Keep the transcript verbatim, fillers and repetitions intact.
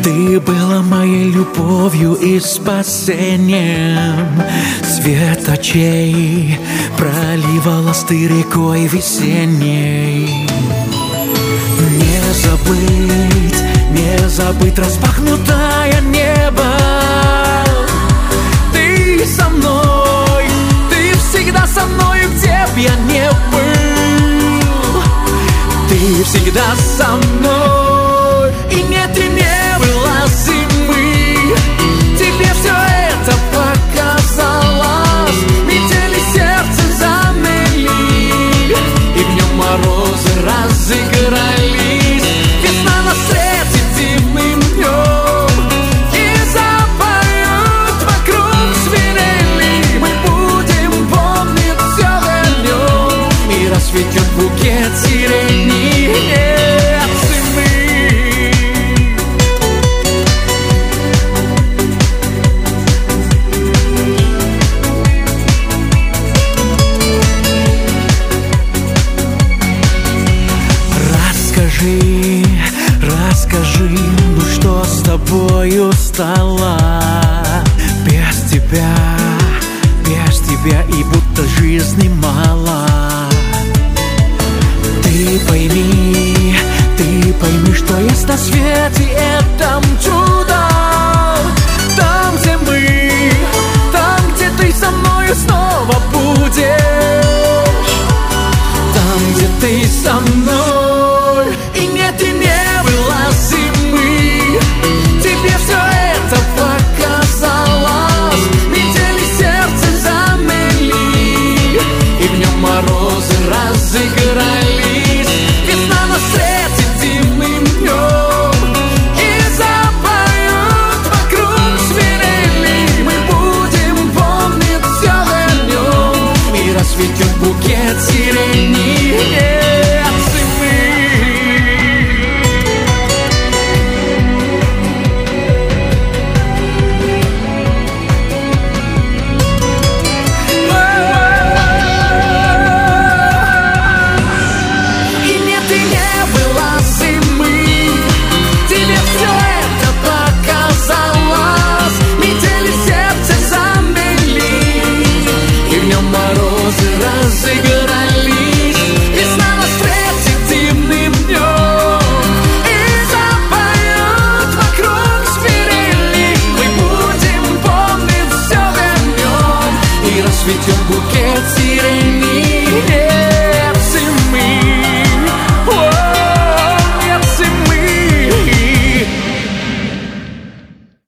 Ты была моей любовью и спасением. Свет очей проливалась ты рекой весенней. Не забыть, не забыть распахнутое небо. Ты со мной, ты всегда со мною, где б я не был. Ты всегда со мной, и нет, и не было зимы. Тебе все это показалось, метели сердце замели, и в нем морозы разыгрались. Весна нас встретит дивным днем и запоют вокруг свирели. Мы будем помнить все вернем, и расцветет букет сирени. Расскажи, расскажи, ну что с тобою стало? Без тебя, без тебя и будто жизни мало. Ты пойми, ты пойми, что есть на свете это